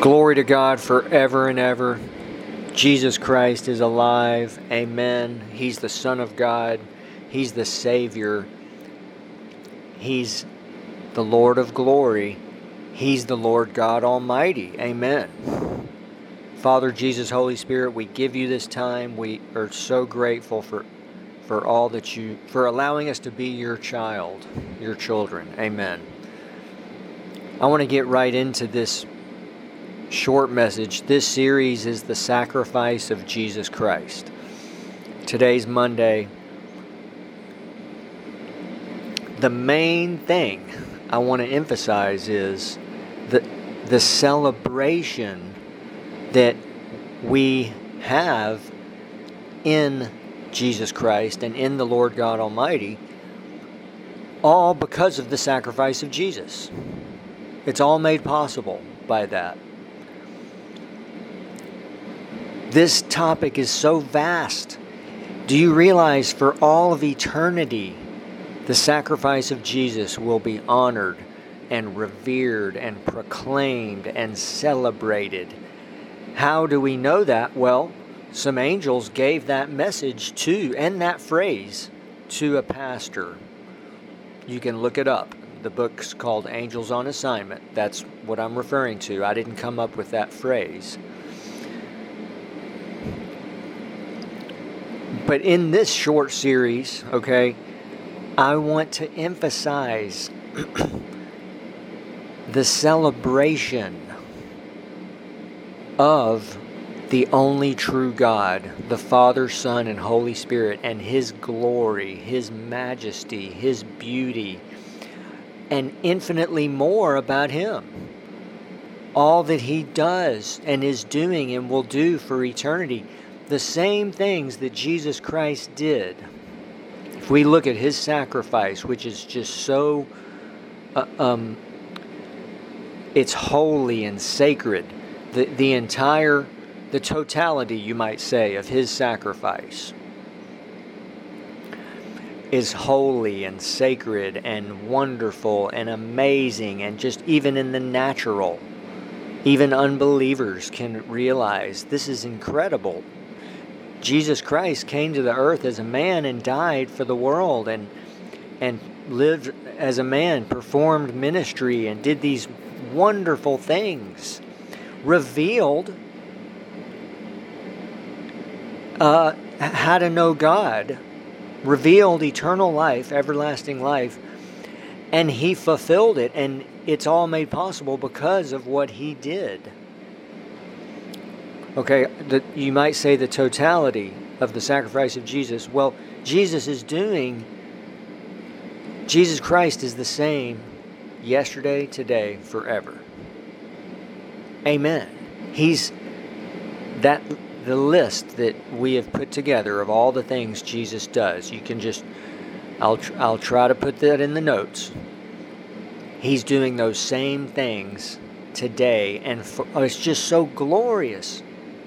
Glory to God forever and ever. Jesus Christ is alive. Amen. He's the Son of God. He's the Savior. He's the Lord of glory. He's the Lord God Almighty. Amen. Father, Jesus, Holy Spirit, we give you this time. We are so grateful for all that for allowing us to be your child, your children. Amen. I want to get right into this short message. This series is the sacrifice of Jesus Christ. Today's Monday. The main thing I want to emphasize is the celebration that we have in Jesus Christ and in the Lord God Almighty, all because of the sacrifice of Jesus. It's all made possible by that. This topic is so vast. Do you realize for all of eternity, the sacrifice of Jesus will be honored and revered and proclaimed and celebrated? How do we know that? Well, some angels gave that message to, and that phrase, to a pastor. You can look it up. The book's called Angels on Assignment. That's what I'm referring to. I didn't come up with that phrase. But in this short series, okay, I want to emphasize the celebration of the only true God, the Father, Son, and Holy Spirit, and His glory, His majesty, His beauty, and infinitely more about Him. All that He does and is doing and will do for eternity. The same things that Jesus Christ did. If we look at His sacrifice, which is just so, it's holy and sacred. The totality, you might say, of His sacrifice is holy and sacred and wonderful and amazing, and just even in the natural, even unbelievers can realize this is incredible. Jesus Christ came to the earth as a man and died for the world and lived as a man, performed ministry and did these wonderful things, revealed how to know God, revealed eternal life, everlasting life, and He fulfilled it, and it's all made possible because of what He did. Okay, you might say the totality of the sacrifice of Jesus. Well, Jesus Christ is the same yesterday, today, forever. Amen. He's the list that we have put together of all the things Jesus does. You can just, I'll try to put that in the notes. He's doing those same things today, and it's just so glorious.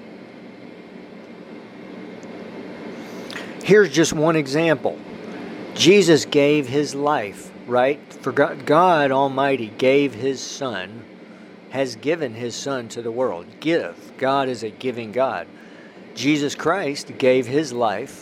Here's just one example. Jesus gave His life, right? For God Almighty gave His Son, has given His Son to the world. Give. God is a giving God. Jesus Christ gave His life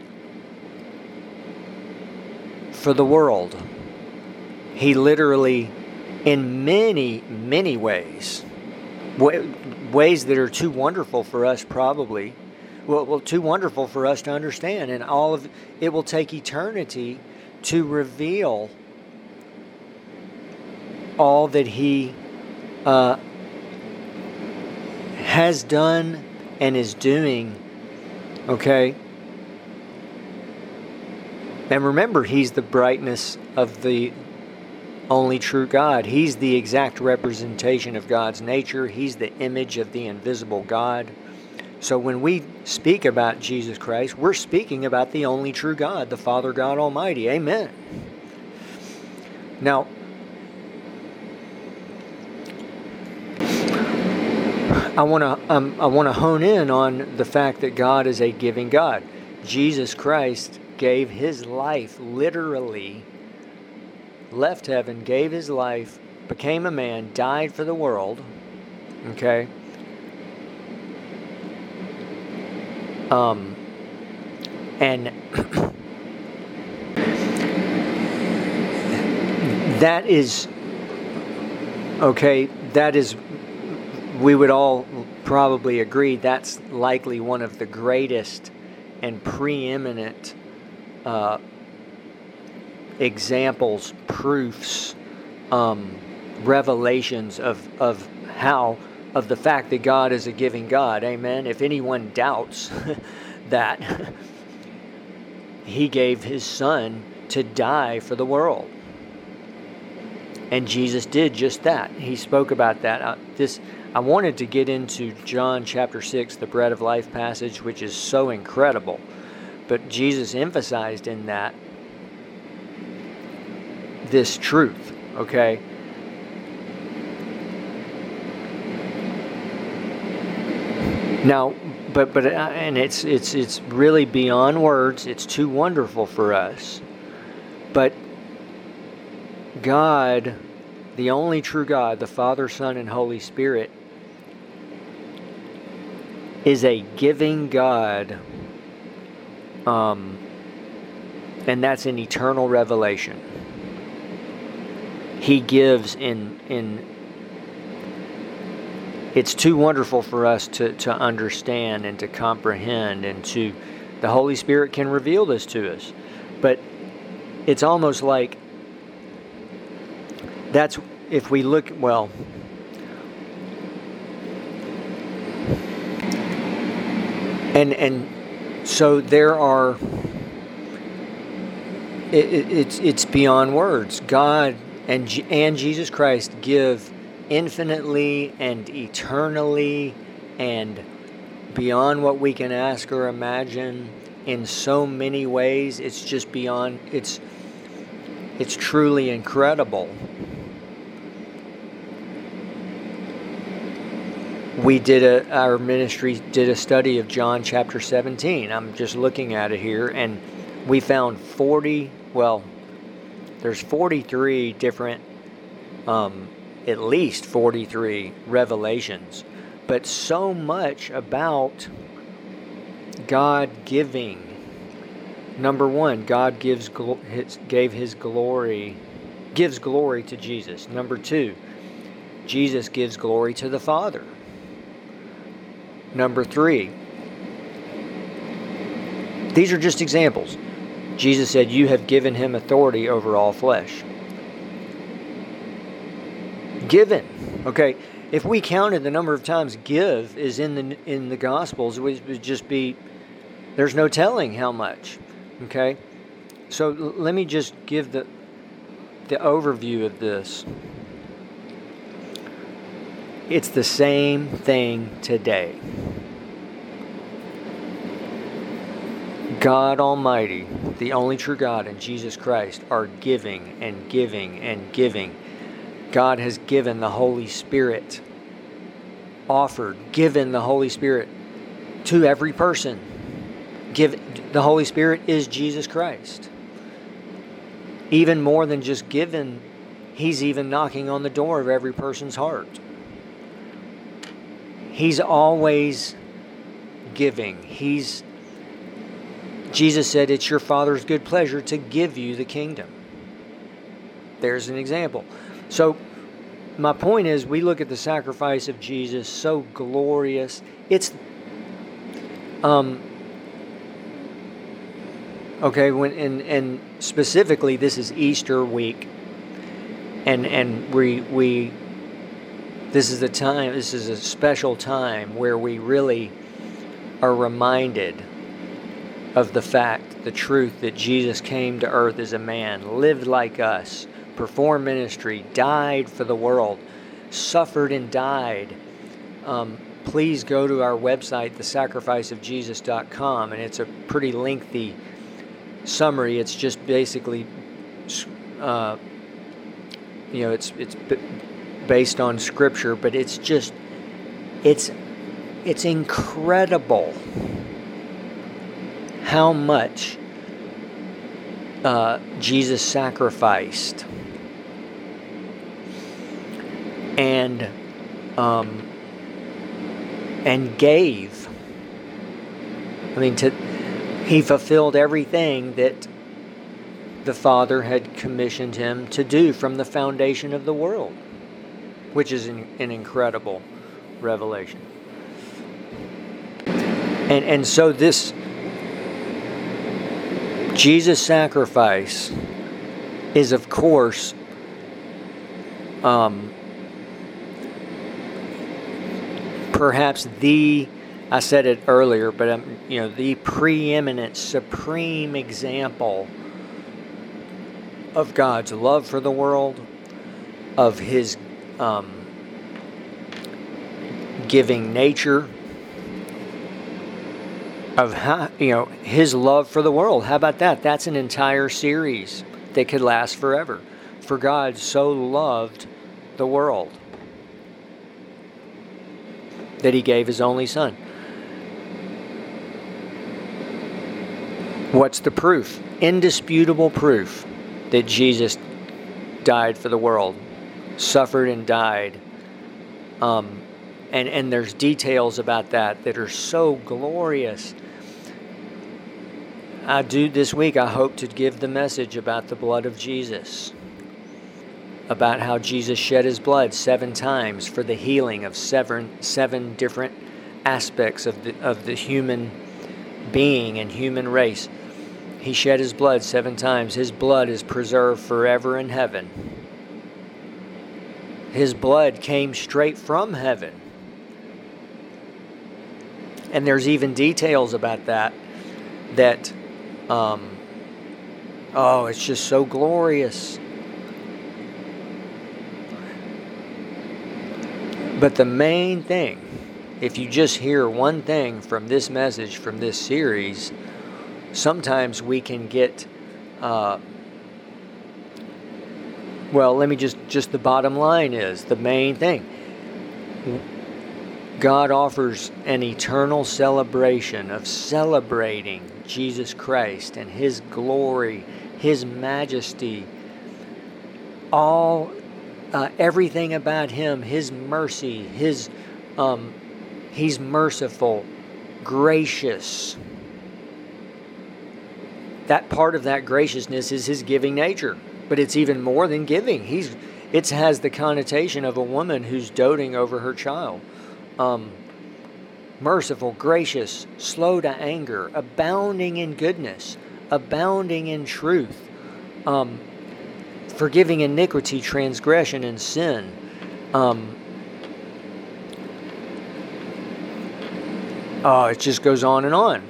for the world. He literally, in many, many ways that are too wonderful for us probably, well, too wonderful for us to understand, and all of it will take eternity to reveal all that He has done and is doing. Okay? And remember, He's the brightness of the only true God. He's the exact representation of God's nature. He's the image of the invisible God. So when we speak about Jesus Christ, we're speaking about the only true God, the Father God Almighty. Amen. Now, I want to hone in on the fact that God is a giving God. Jesus Christ gave His life, literally left heaven, gave His life, became a man, died for the world, Okay? And that is, okay, that is, we would all probably agree, that's likely one of the greatest and preeminent examples, proofs, revelations of the fact that God is a giving God. Amen. If anyone doubts that, He gave His Son to die for the world. And Jesus did just that. He spoke about that. I wanted to get into John chapter 6, the bread of life passage, which is so incredible. But Jesus emphasized in that this truth, okay? Now, and it's really beyond words. It's too wonderful for us. But God, the only true God, the Father, Son, and Holy Spirit, is a giving God, and that's an eternal revelation. He gives in it's too wonderful for us to understand and to comprehend, and the Holy Spirit can reveal this to us. But it's almost like that's, if we look, well, and so there are, it's beyond words. God and Jesus Christ give infinitely and eternally and beyond what we can ask or imagine in so many ways. It's just beyond, it's truly incredible. Our ministry did a study of John chapter 17. I'm just looking at it here, and we found there's 43 different, at least 43 revelations, but so much about God giving. Number one, God gives glory to Jesus. Number two, Jesus gives glory to the Father. Number three, these are just examples. Jesus said, "You have given him authority over all flesh." Given. Okay, if we counted the number of times "give" is in the Gospels, it would just be, there's no telling how much. Okay, so let me just give the overview of this. It's the same thing today. God Almighty, the only true God, and Jesus Christ are giving and giving and giving. God has given the Holy Spirit, given the Holy Spirit to every person. The Holy Spirit is Jesus Christ. Even more than just given, He's even knocking on the door of every person's heart. He's always giving. Jesus said, "It's your Father's good pleasure to give you the kingdom." There's an example. So my point is, we look at the sacrifice of Jesus, so glorious. It's okay, and specifically this is Easter week, and we this is a special time where we really are reminded of the fact, the truth that Jesus came to earth as a man, lived like us, performed ministry, died for the world, suffered and died. Please go to our website, thesacrificeofjesus.com, and it's a pretty lengthy summary. It's just basically, it's based on Scripture, but it's incredible how much Jesus sacrificed. And and gave. I mean, he fulfilled everything that the Father had commissioned him to do from the foundation of the world, which is an incredible revelation. And so this Jesus' sacrifice is, of course, perhaps I said it earlier, but the preeminent, supreme example of God's love for the world, of His giving nature, of how, His love for the world. How about that? That's an entire series that could last forever. For God so loved the world that He gave His only Son. What's the proof? Indisputable proof that Jesus died for the world, suffered and died. And there's details about that are so glorious. This week I hope to give the message about the blood of Jesus, about how Jesus shed His blood 7 times for the healing of seven different aspects of the human being and human race. He shed His blood 7 times. His blood is preserved forever in heaven. His blood came straight from heaven. And there's even details about that it's just so glorious. But the main thing, if you just hear one thing from this message, from this series, sometimes we can get, the bottom line is, the main thing. God offers an eternal celebration of celebrating Jesus Christ and His glory, His majesty, everything about Him, His mercy, He's merciful, gracious. That part of that graciousness is His giving nature, but it's even more than giving. It has the connotation of a woman who's doting over her child. Merciful, gracious, slow to anger, abounding in goodness, abounding in truth, forgiving iniquity, transgression, and sin. It just goes on and on.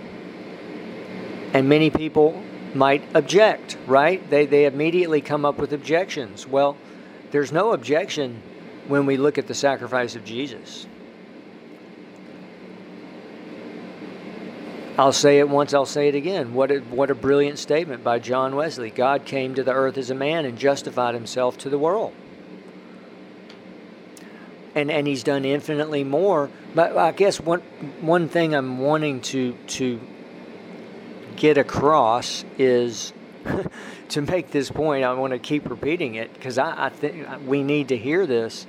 And many people might object, right? They immediately come up with objections. Well, there's no objection when we look at the sacrifice of Jesus. I'll say it once, I'll say it again. What a brilliant statement by John Wesley. God came to the earth as a man and justified Himself to the world. And He's done infinitely more. But I guess one thing I'm wanting to get across is to make this point. I want to keep repeating it because I think we need to hear this.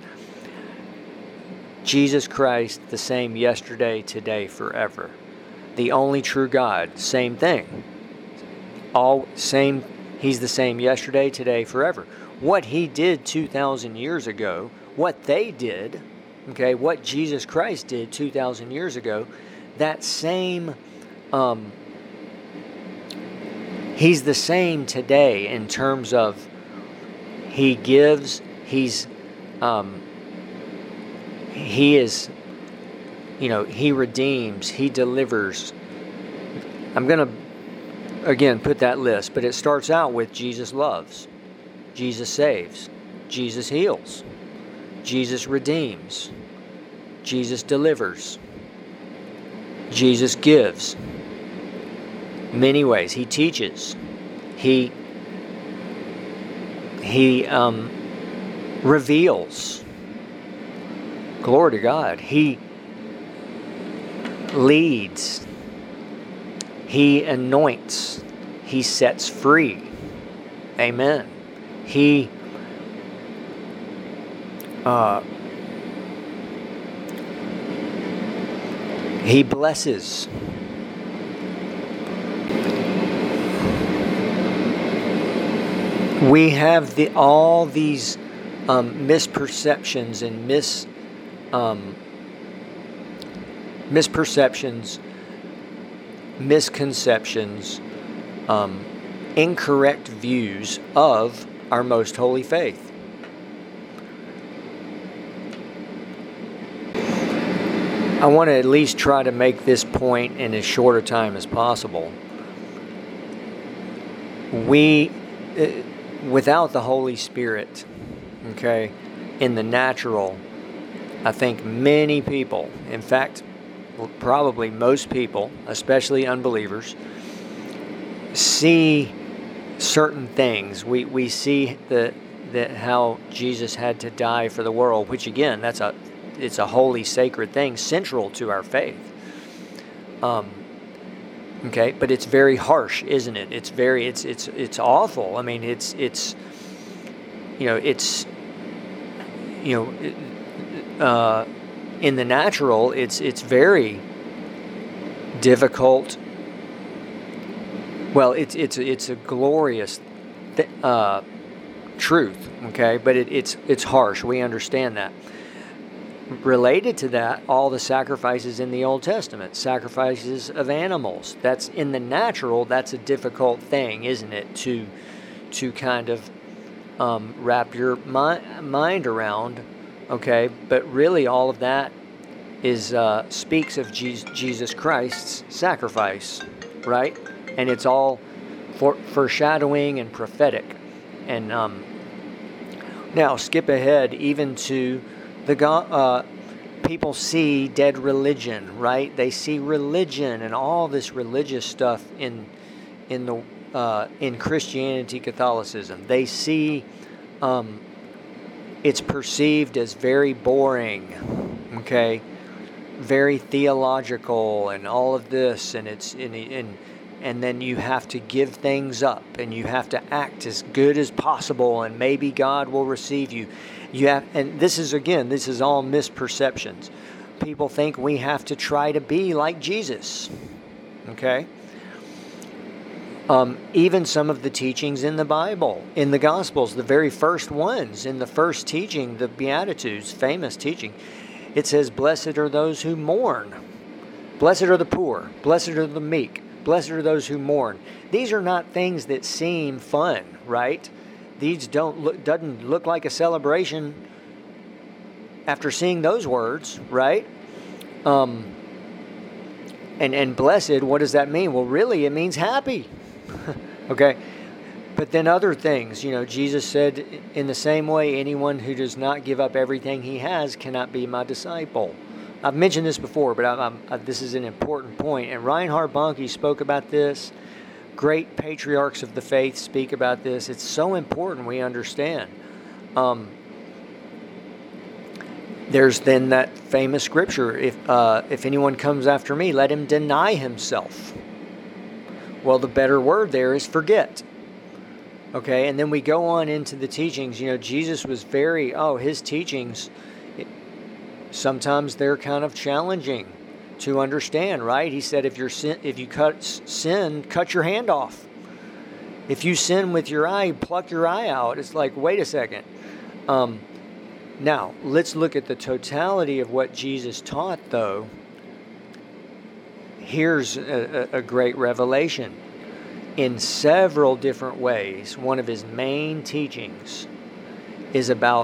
Jesus Christ, the same yesterday, today, forever. The only true God, same thing. He's the same yesterday, today, forever. What He did 2,000 years ago, what they did, what Jesus Christ did 2,000 years ago, that same, He's the same today in terms of He gives, He is, He redeems, He delivers. I'm going to, again, put that list, but it starts out with Jesus loves, Jesus saves, Jesus heals, Jesus redeems, Jesus delivers, Jesus gives. Many ways. He teaches. He reveals. Glory to God. He leads. He anoints. He sets free. Amen. He He blesses. We have all these misperceptions and misperceptions, misconceptions, incorrect views of our most holy faith. I want to at least try to make this point in as short a time as possible. Without the Holy Spirit, okay, in the natural, I think many people, in fact, probably most people, especially unbelievers, see certain things. We see that how Jesus had to die for the world, which again, it's a holy, sacred thing, central to our faith. Okay, but it's very harsh, isn't it? It's awful. I mean, it's in the natural, it's very difficult. Well, it's a glorious truth, okay, but it's harsh. We understand that. Related to that, all the sacrifices in the Old Testament, sacrifices of animals. That's in the natural. That's a difficult thing, isn't it? To kind of wrap your mind around. Okay, but really, all of that is speaks of Jesus Christ's sacrifice, right? And it's all foreshadowing and prophetic. And now skip ahead even to people see dead religion, right? They see religion and all this religious stuff in Christianity, Catholicism. They see it's perceived as very boring, okay, very theological, and all of this, and and then you have to give things up, and you have to act as good as possible, and maybe God will receive you. And this is all misperceptions. People think we have to try to be like Jesus. Okay? Even some of the teachings in the Bible, in the Gospels, the very first ones, in the first teaching, the Beatitudes, famous teaching, it says, "Blessed are those who mourn. Blessed are the poor. Blessed are the meek. Blessed are those who mourn." These are not things that seem fun, right? These doesn't look like a celebration after seeing those words, right? And blessed, what does that mean? Well, really, it means happy. Okay? But then other things, Jesus said, in the same way, anyone who does not give up everything he has cannot be my disciple. I've mentioned this before, but this is an important point. And Reinhard Bonnke spoke about this. Great patriarchs of the faith speak about this. It's so important we understand. There's then that famous scripture, if anyone comes after me, let him deny himself. Well, the better word there is forget. Okay, and then we go on into the teachings. Jesus was his teachings, sometimes they're kind of challenging to understand, right? He said, if you sin, cut your hand off. If you sin with your eye, pluck your eye out. It's like, wait a second. Now, let's look at the totality of what Jesus taught, though. Here's a great revelation. In several different ways, one of his main teachings is about,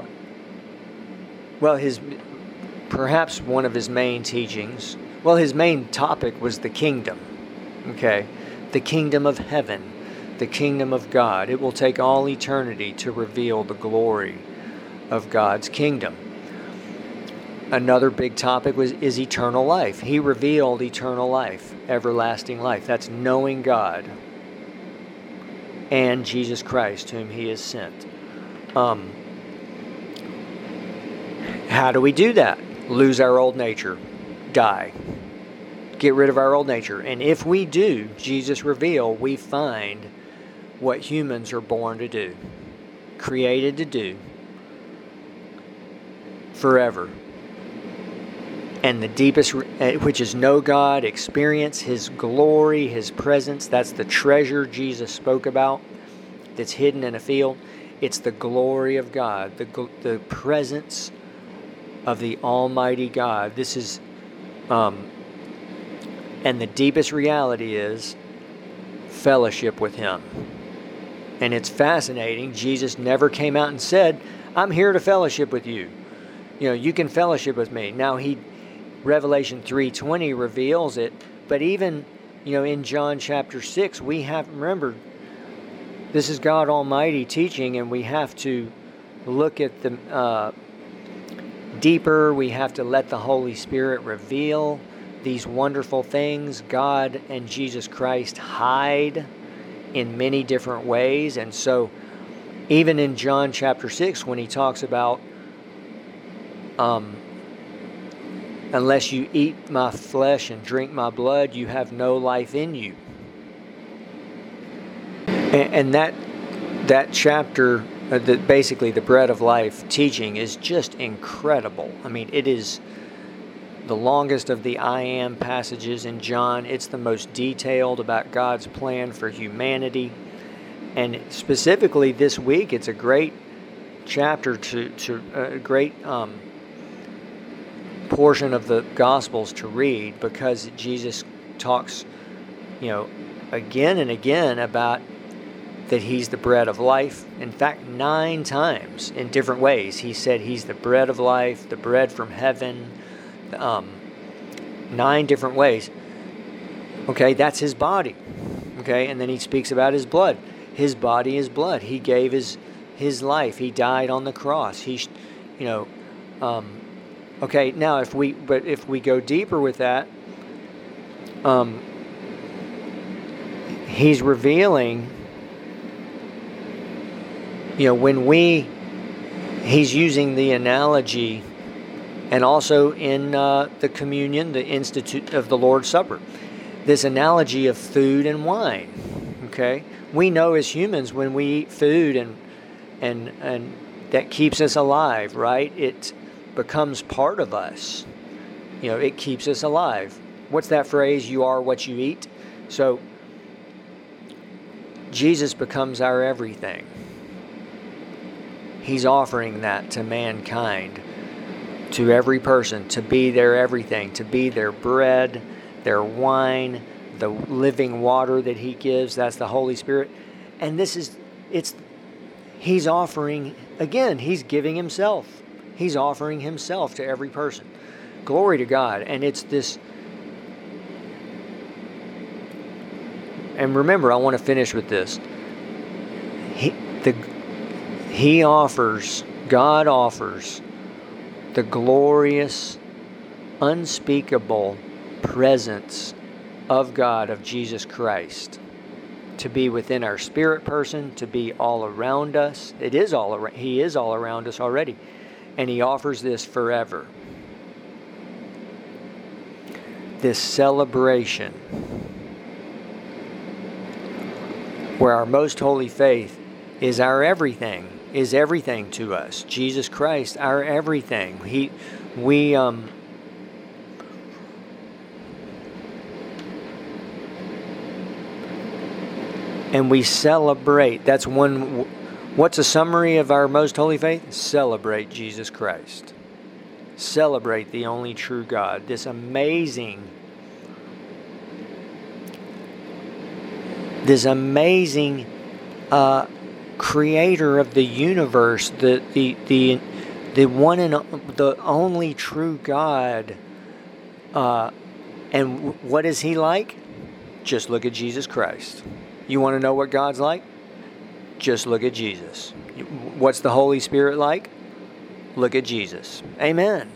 perhaps one of his main teachings, his main topic was the kingdom, okay? The kingdom of heaven, the kingdom of God. It will take all eternity to reveal the glory of God's kingdom. Another big topic is eternal life. He revealed eternal life, everlasting life. That's knowing God and Jesus Christ, whom he has sent. How do we do that? Lose our old nature. Die. Get rid of our old nature. And if we do, Jesus revealed, we find what humans are born to do, created to do, forever. and the deepest, which is know God, experience His glory, His presence. That's the treasure Jesus spoke about that's hidden in a field. It's the glory of God, the presence of the Almighty God. This is, and the deepest reality is fellowship with Him. And it's fascinating. Jesus never came out and said, I'm here to fellowship with you. You can fellowship with me. Now, Revelation 3:20 reveals it, but even, in John chapter 6, we have, remember, this is God Almighty teaching, and we have to look at the deeper. We have to let the Holy Spirit reveal these wonderful things. God and Jesus Christ hide in many different ways. And so even in John chapter 6, when He talks about unless you eat my flesh and drink my blood, you have no life in you. And that chapter, basically the bread of life teaching, is just incredible. I mean, it is the longest of the I am passages in John. It's the most detailed about God's plan for humanity. And specifically this week, it's a great chapter to a great portion of the Gospels to read, because Jesus talks, again and again about that He's the bread of life. In fact, 9 times in different ways He said He's the bread of life, the bread from heaven, 9 different ways. Okay, that's His body. Okay, and then He speaks about His blood. His body is blood. He gave His life. He died on the cross. Okay, now if we go deeper with that, He's revealing, He's using the analogy, and also in the communion, the institute of the Lord's Supper, this analogy of food and wine. Okay, we know as humans when we eat food and that keeps us alive, right? It becomes part of us. It keeps us alive. What's that phrase? You are what you eat. So Jesus becomes our everything. He's offering that to mankind, to every person, to be their everything, to be their bread, their wine, the living water that He gives. That's the Holy Spirit. And He's offering, again, He's giving Himself. He's offering Himself to every person. Glory to God. And it's this. And remember, I want to finish with this. God offers the glorious, unspeakable presence of God, of Jesus Christ, to be within our spirit person, to be all around us. He is all around us already. And He offers this forever. This celebration where our most holy faith is our everything, is everything to us. Jesus Christ, our everything. And we celebrate. That's one. What's a summary of our most holy faith? Celebrate Jesus Christ. Celebrate the only true God. This amazing creator of the universe, the one and the only true God. And what is He like? Just look at Jesus Christ. You want to know what God's like? Just look at Jesus. What's the Holy Spirit like? Look at Jesus. Amen.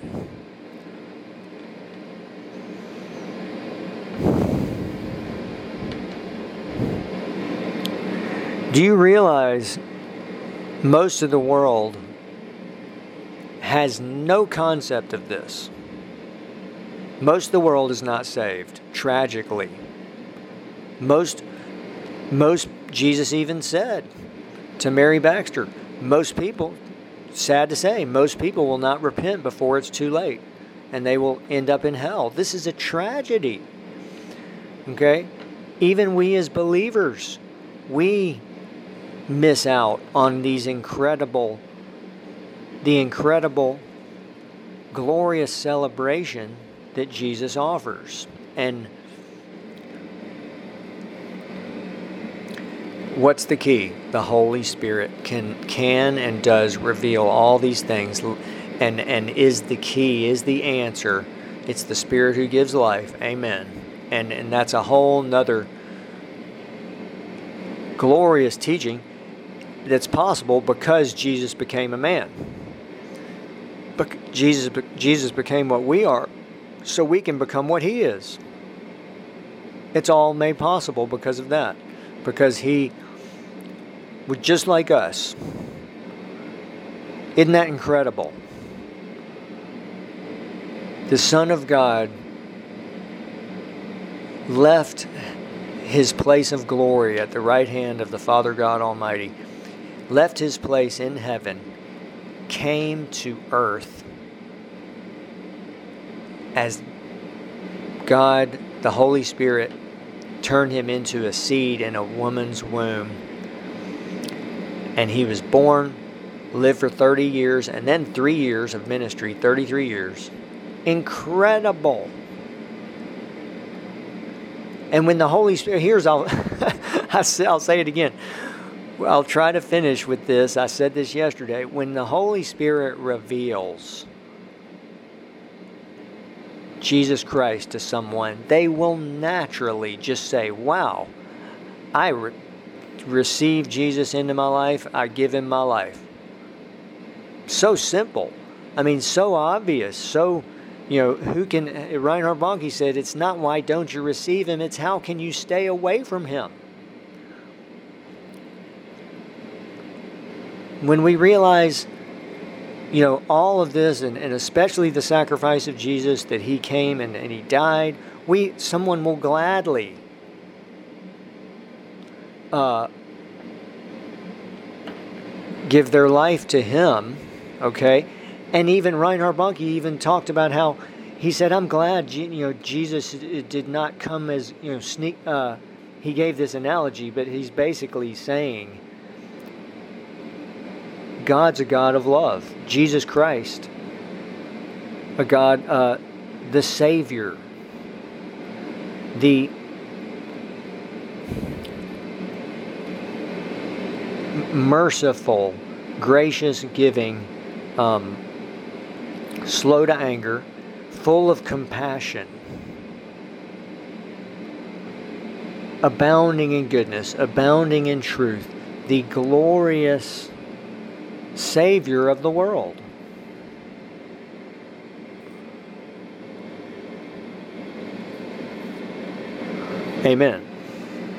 Do you realize most of the world has no concept of this? Most of the world is not saved, tragically. Most, Jesus even said to Mary Baxter, most people, sad to say, most people will not repent before it's too late. and they will end up in hell. This is a tragedy. Okay? Even we as believers, we miss out on the incredible, glorious celebration that Jesus offers. And what's the key? The Holy Spirit can and does reveal all these things, and is the key, is the answer. It's the Spirit who gives life. Amen. And that's a whole nother glorious teaching that's possible because Jesus became a man. But Jesus became what we are, so we can become what He is. It's all made possible because of that. Because He was just like us. Isn't that incredible? The Son of God left His place of glory at the right hand of the Father God Almighty, left His place in heaven, came to earth as God, the Holy Spirit, turned Him into a seed in a woman's womb. And He was born, lived for 30 years, and then 3 years of ministry, 33 years. Incredible. And when the Holy Spirit, I'll say it again. I'll try to finish with this. I said this yesterday. When the Holy Spirit reveals Jesus Christ to someone, they will naturally just say, wow, I receive Jesus into my life. I give Him my life. So simple. I mean, so obvious. So, who can, Reinhard Bonnke said, it's not why don't you receive Him, it's how can you stay away from Him. When we realize, all of this, and especially the sacrifice of Jesus, that He came and He died, someone will gladly give their life to Him, okay? And even Reinhard Bonnke even talked about how he said, I'm glad, Jesus did not come as, he gave this analogy, but he's basically saying, God's a God of love. Jesus Christ, a God, the Savior, the merciful, gracious, giving, slow to anger, full of compassion, abounding in goodness, abounding in truth, the glorious Savior of the world. Amen.